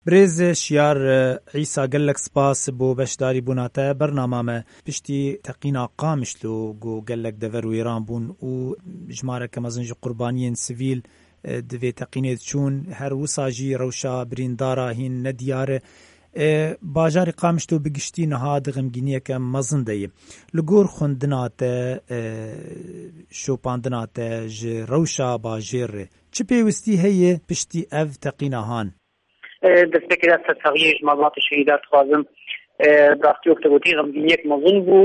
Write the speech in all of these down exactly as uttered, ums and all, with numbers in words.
برێز شیار عیسا gelek spas بۆ بەشداری بووناتە بەرنامامە پشتی تەقینا قامشلو گۆ gelek dever û êran bûn û jmareke mezin ji qurbaniyên sivîl di vê teqînê çûn her wisa jî rewşa birîndara hîn nediyar e. Bajarê Qamişlo bi giştî niha di xemgîniyeke mezin de ye. Li gor xwendina te şopandina te ji rewşa bajêr re çi pêwîstî heye piştî ev teqînahan? دەستێکی سەرسەویەش مەڵاتی شەهیدا دخوازم ڕاستی وەختەگوتی غەمگینیەک مەزن بوو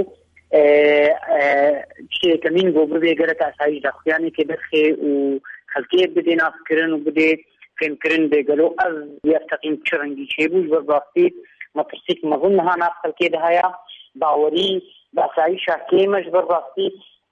شتێکەمین بۆ ببێ گەرەکە ئاسایی داخویانی کە دەرخێ و خەڵکێ بدێ ناسکردن و بدێ فێمکردن بێگەلۆ ئەز یافتەقین چ ڕەنگی چێ بوو بەڕاستی مەترسیک مەزن نەها ناف خەڵکێ دەهەیە باوەری بە ئاسایی شاکێمەش بەڕاستی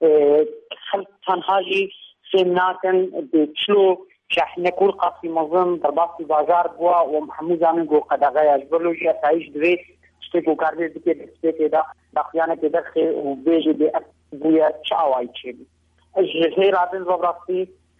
خەڵک تەنهاژی فێم ناکەن چلۆ شاحنه کول قاسی مزن در باسی بازار بوا و محمود زمین گو قدغه اجبرلوجی اسایش دوی شتی گو کارده دیگه دسته دا داخیانه که درخه و بیجی بی بویا چاوای چی اجهی رابن زبراستی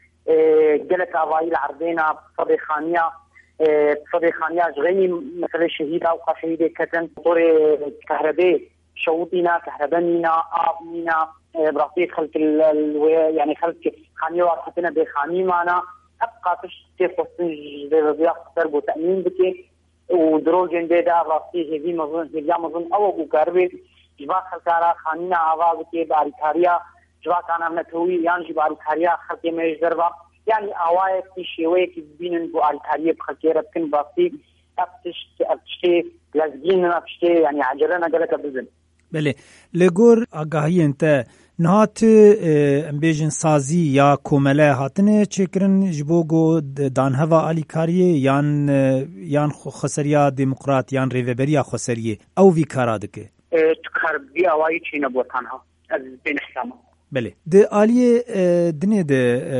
گلک آوایی العربینا صدی خانیا صدی خانیا جغنی مثل شهیده و قشهیده کتن طور کهربه شوطینا کهربانینا آبنینا براستی خلق يعني خلق خانیا وقتنا بخانی معنا ابقى تشتي خصوصي زي اكثر بتامين بك ودروجن ده راسي هذه مظن هي مظن او ابو غربي جوا خلقارا خانينا आवाज के बारिकारिया जवा काना नथोई यान जी बारिकारिया खके में जरवा यानी आवाज की शेवे की बिनन को बारिकारिया खकेरत कन बासी ابتش ابتشي لازجين ابتشي يعني عجلنا قالك بزن بله لګور اگاهی انت نهات امبیجن سازی یا کومله هاتنه چکرن جبوگو دانهوا الیکاریه یان یان خسریا دموکرات یان ریوبریا خسریه او وی کارادکه تخربی اوای چینه بوتانها از بین حسامه بله د عالیه دنه د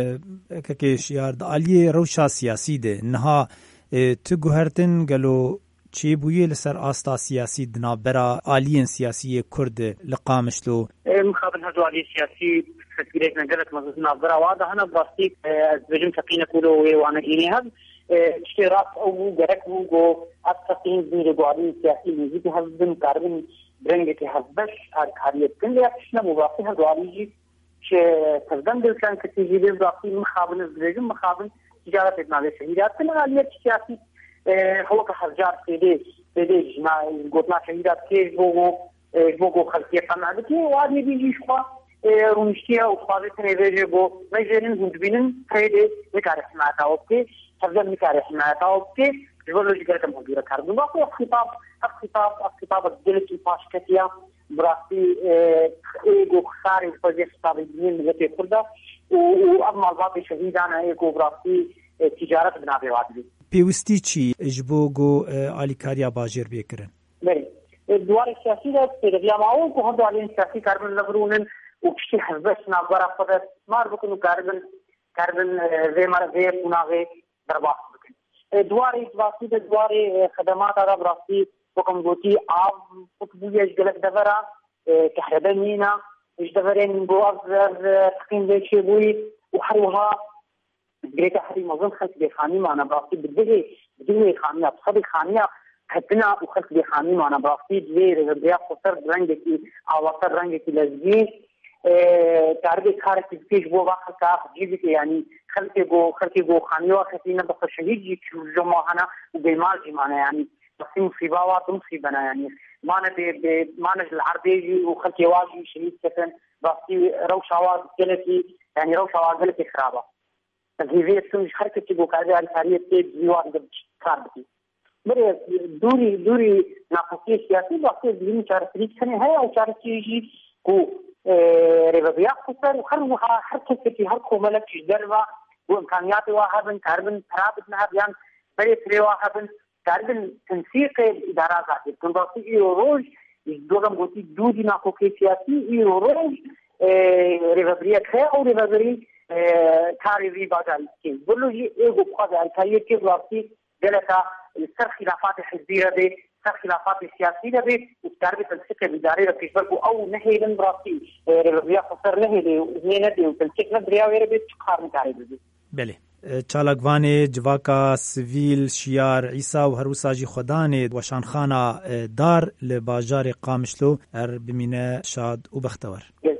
ککش یار د عالیه روشا سیاسی ده نها تو گوهرتن گلو چی بویه لسر آستا سیاسی دنابرا آلیین سیاسی کرد لقامشلو مخابن هدو آلی سیاسی فکریت نگلت مزد نابرا واضح هنا براستی از بجم تقین کولو وانا اینی هد چی راست او گرک بو گو از تقین زیر گو آلی سیاسی نزیدی هزدن کاربن برنگه که هزبش کاریت کن لیاکش نبو براستی هدو آلی جی چی تزدن دلکن کسی جیبه براستی مخابن از بجم مخابن تجارت ادناوی شهیدات کن آلیت سیاسی هو كهرجار سيدي سيدي ما قلنا شهيدات كيف بوغو بوغو خلقية قناعة كي وادي بيجي شخوا رمشتيها وخوازتنا يبيجي بو ميجرين هندبينن سيدي مكارح معتا وبكي تفضل مكارح معتا وبكي جبالو جيكالك مهدورة كاردون باقي اخطاب اخطاب اخطاب الدلت الفاشكتية براسي ايقو خساري فوزي خطاب الدين مغتي خلدا وأما الباقي شهيدانا ايقو براسي تجارت بنابي وادي پێویستی چی ji bo got alîkariya bajêr bêkirin? Berê duwarê siyasî de pêdiviya mawe ku hemû aliyên siyasî karibin levirûnin û piştî hezbeş navbera xwe de mar bikin û karibin karibin vê vê qûnavê derbas bikin. Duwarê birastî de duwarê xedemata de birastî wekum gotî av bûye ji gelek devera kehrebenîna ji deverên bo ev tiqîn vê çêbûyî û her wiha جريت أحد مظن خلق بخاني معنا براسي بديه بديه خانية بصدق خانية كتنا وخلق بخاني معنا براسي جري رجع خسر رنجك أو رنجك لازجين تعرف خارج تفكيش بو واحد كاف جيبك يعني خلق جو خلق جو خانية وخلقنا بس شهيد جي جماعة هنا وبمال جماعة يعني بس مصيبة واتم مصيبنا يعني ما نبي ما نجل العربي وخلق واجي شهيد كتن براسي روش عواد جلتي يعني روش عواد جلتي خرابة تجهيزية سوي حركة تجو كذا الفريق تيجي جوار كاربتي مرة دوري دوري ناقصية سياسية بس دين شارع فريق سنة هاي أو شارع تيجي كو ربيع خسر وخرجها حركة في هركو ملك جدروا وإمكانيات واحد كاربن ثابت نها بيان بري فري واحد كاربن تنسيق الإدارات هذه كن بس يروج يدورم قلتي دودي ناقصية سياسية يروج ربيع خير أو ربيع کاری وی باجاری که بلوی ایگو قاضی الکاریه که وقتی جلسه سر خلافات حزبیه ده سر خلافات سیاسی ده و تربی تنسیق اداره را کشور کو او نهیلن براستی رویا خسر نهیله نه نده و تنسیق ندریا ویره به چکار نکاری بده. بله چالاکوانê civaka sivîl şiyar Îsa û herwisa jî xwedanê weşanxana dar li bajarê Qamişlo er bimîne şad û bextewar.